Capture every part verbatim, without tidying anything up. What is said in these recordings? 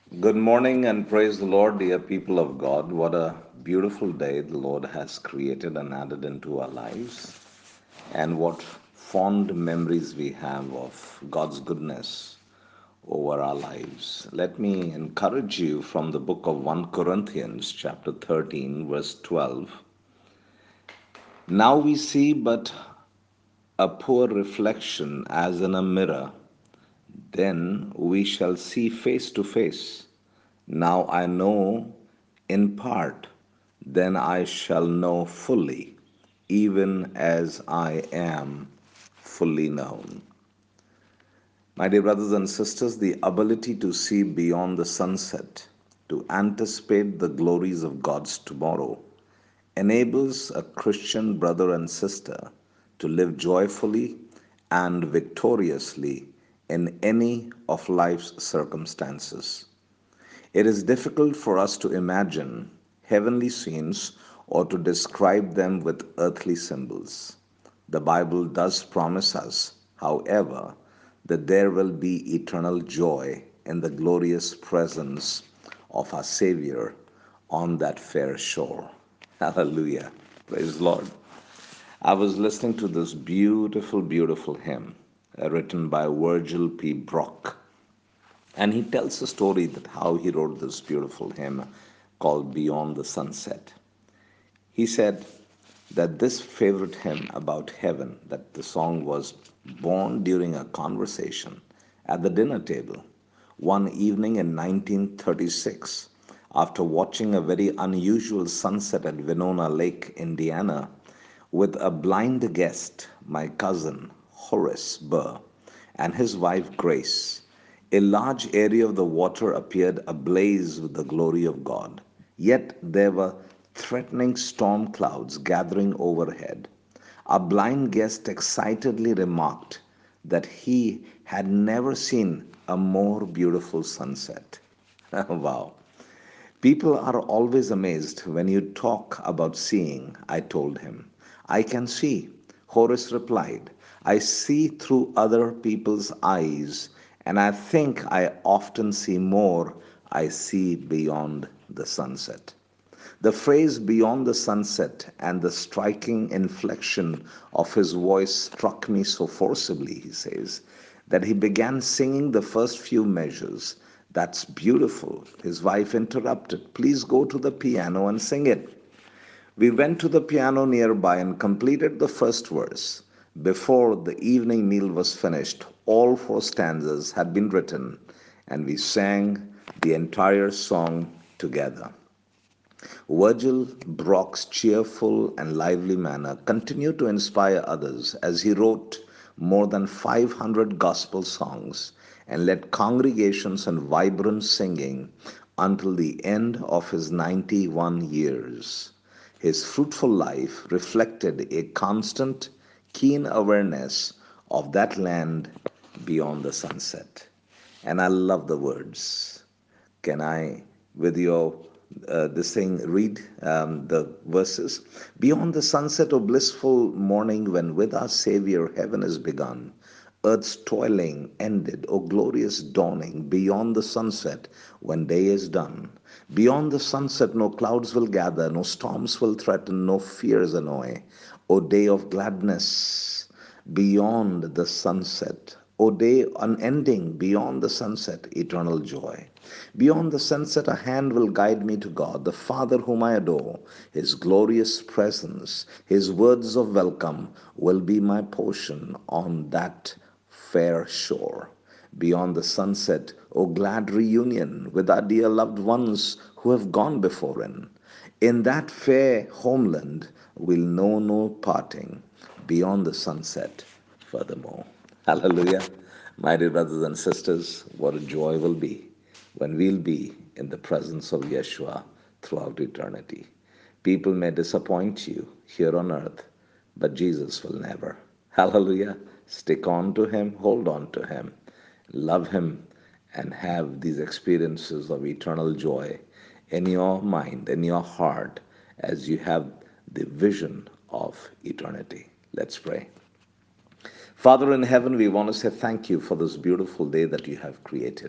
Good morning and praise the Lord, dear people of God. What a beautiful day the Lord has created and added into our lives, and what fond memories we have of God's goodness over our lives. Let me encourage you from the book of First Corinthians, chapter thirteen, verse twelve. Now we see but a poor reflection as in a mirror, then we shall see face to face. Now I know in part, then I shall know fully, even as I am fully known. My dear brothers and sisters, the ability to see beyond the sunset, to anticipate the glories of God's tomorrow, enables a Christian brother and sister to live joyfully and victoriously in any of life's circumstances. It is difficult for us to imagine heavenly scenes or to describe them with earthly symbols. The Bible does promise us, however, that there will be eternal joy in the glorious presence of our Savior on that fair shore. Hallelujah. Praise the Lord. I was listening to this beautiful, beautiful hymn uh, written by Virgil P. Brock. And he tells a story that how he wrote this beautiful hymn called Beyond the Sunset. He said that this favorite hymn about heaven, that the song was born during a conversation at the dinner table one evening in nineteen thirty-six after watching a very unusual sunset at Winona Lake, Indiana, with a blind guest, my cousin Horace Burr, and his wife Grace. A large area of the water appeared ablaze with the glory of God. Yet there were threatening storm clouds gathering overhead. Our blind guest excitedly remarked that he had never seen a more beautiful sunset. Wow. People are always amazed when you talk about seeing, I told him. I can see, Horace replied. I see through other people's eyes, and I think I often see more. I see beyond the sunset. The phrase beyond the sunset and the striking inflection of his voice struck me so forcibly, he says, that he began singing the first few measures. That's beautiful. His wife interrupted. Please go to the piano and sing it. We went to the piano nearby and completed the first verse. Before the evening meal was finished, all four stanzas had been written, and we sang the entire song together. Virgil Brock's cheerful and lively manner continued to inspire others as he wrote more than five hundred gospel songs and led congregations in vibrant singing until the end of his ninety-one years. His fruitful life reflected a constant, keen awareness of that land beyond the sunset. And I love the words. Can I, with your uh, this thing, read um, the verses? Beyond the sunset, O blissful morning, when with our Savior heaven is begun, earth's toiling ended, O glorious dawning, beyond the sunset, when day is done. Beyond the sunset, no clouds will gather, no storms will threaten, no fears annoy. O day of gladness, beyond the sunset. O day unending, beyond the sunset, eternal joy. Beyond the sunset, a hand will guide me to God, the Father whom I adore. His glorious presence, His words of welcome will be my portion on that fair shore. Beyond the sunset, O glad reunion with our dear loved ones who have gone before in. In that fair homeland, we'll know no parting beyond the sunset furthermore. Hallelujah. My dear brothers and sisters, what a joy will be when we'll be in the presence of Yeshua throughout eternity. People may disappoint you here on earth, but Jesus will never. Hallelujah. Stick on to Him, hold on to Him, love Him, and have these experiences of eternal joy in your mind, in your heart, as you have the vision of eternity. Let's pray. Father in heaven, we want to say thank you for this beautiful day that you have created.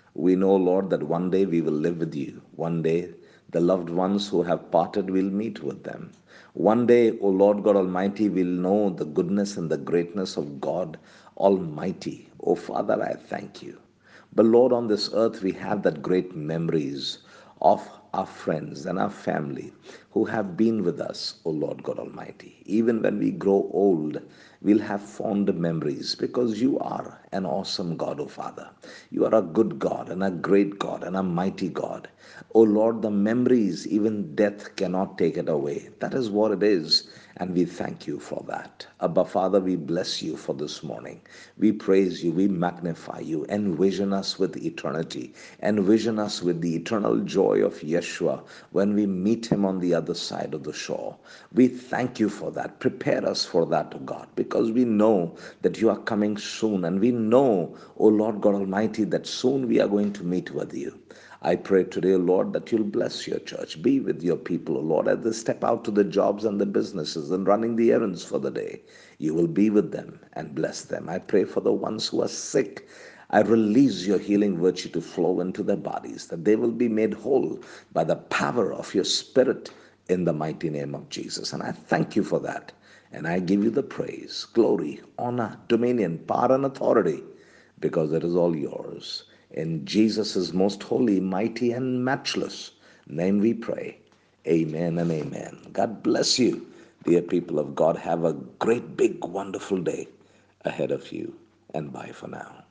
We know, Lord, that one day we will live with you. One day the loved ones who have parted will meet with them. One day, O Lord God Almighty, we'll know the goodness and the greatness of God Almighty. O Father, I thank you. But Lord, on this earth we have that great memories of our friends and our family who have been with us, O Lord God Almighty. Even when we grow old, we'll have fond memories because you are an awesome God, O Father. You are a good God and a great God and a mighty God. O Lord, the memories, even death cannot take it away. That is what it is. And we thank you for that. Abba, Father, we bless you for this morning. We praise you. We magnify you. Envision us with eternity. Envision us with the eternal joy of Yeshua when we meet him on the other side of the shore. We thank you for that. Prepare us for that, O God, because we know that you are coming soon. And we know, O Lord God Almighty, that soon we are going to meet with you. I pray today, Lord, that you'll bless your church. Be with your people, O Lord, as they step out to the jobs and the businesses and running the errands for the day. You will be with them and bless them. I pray for the ones who are sick. I release your healing virtue to flow into their bodies, that they will be made whole by the power of your Spirit in the mighty name of Jesus. And I thank you for that. And I give you the praise, glory, honor, dominion, power, and authority, because it is all yours. In Jesus' most holy, mighty, and matchless name we pray. Amen and amen. God bless you, dear people of God. Have a great, big, wonderful day ahead of you. And bye for now.